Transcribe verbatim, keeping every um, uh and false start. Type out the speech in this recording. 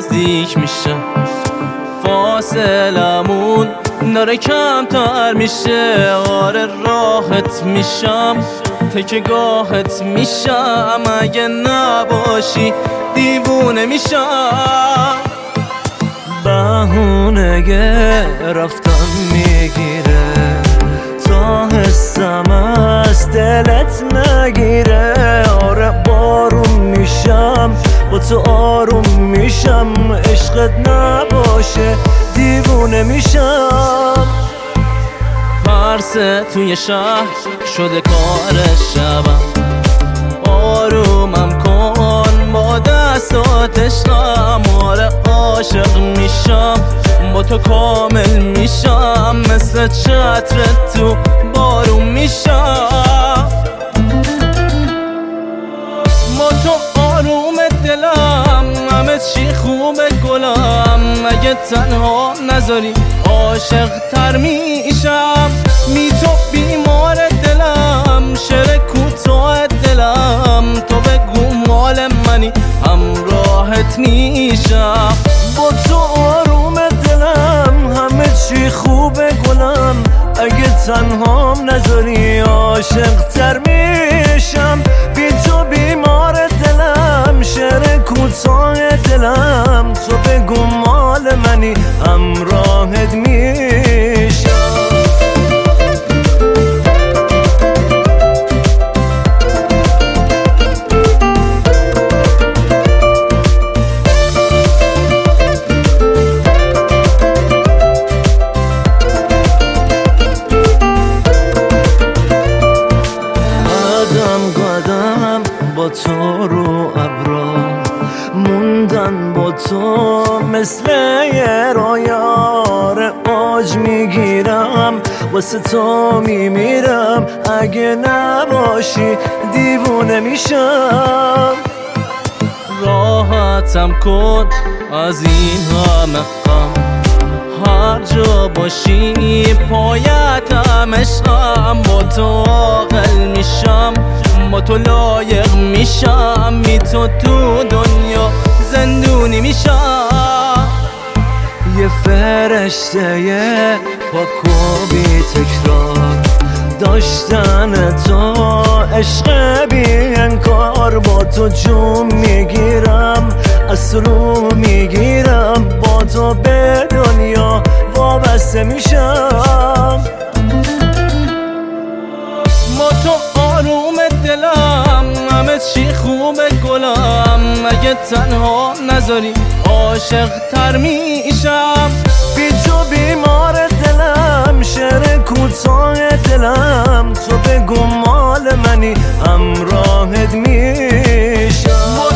نزدیک میشه، فاصلمون داره کمتر میشه. آره راحت میشم، تکیه‌گاهت میشم، اگه نباشی دیوونه میشم. بهونه رفتن میگیره تا حسم از دلت نگیره. آره بارون میشم، با تو آروم میشم، عشقت نباشه دیوونه میشم. پرسه توی شهر شده کار شبم، آرومم کن با دستات عشقم. آره عاشق میشم، با تو کامل میشم، مثل چتر تو بارون میشم. با تو آروم دلم، همه چی خوبه گلم، اگه تنها نذاری عاشق تر میشم. می تو بیمار دلم، شعر کوتاه دلم، تو بگو مال منی همراهت میشم. با تو آروم دلم، همه چی خوبه گلم، اگه تنهام نذاری عاشق تر میشم. بی تو بیمار دلم، شعر کوتاه دلم، تو بگو مال منی همراهت میشم. با تو رو ابرا موندن، با تو مثل یه رویار آج میگیرم، واسه تو میمیرم، اگه نباشی دیوونه میشم. راحتم کن از این همه غم، هر جا باشی پایتم عشقم. با تو عاقل میشم، با تو لایق میشم، بی تو تو دنیا زندونی میشم. یه فرشته پاک و بی تکرار، داشتن تو عشق بی انکار. با تو جون میگیرم، از رو میگیرم، با تو به دنیا وابسته میشم. با تو آروم دلم، همه چی خوبه گلم، اگه تنها نذاری عاشق تر میشم. بی تو بیمار دلم، شعر کوتاه دلم، تو بگو مال منی همراهت میشم.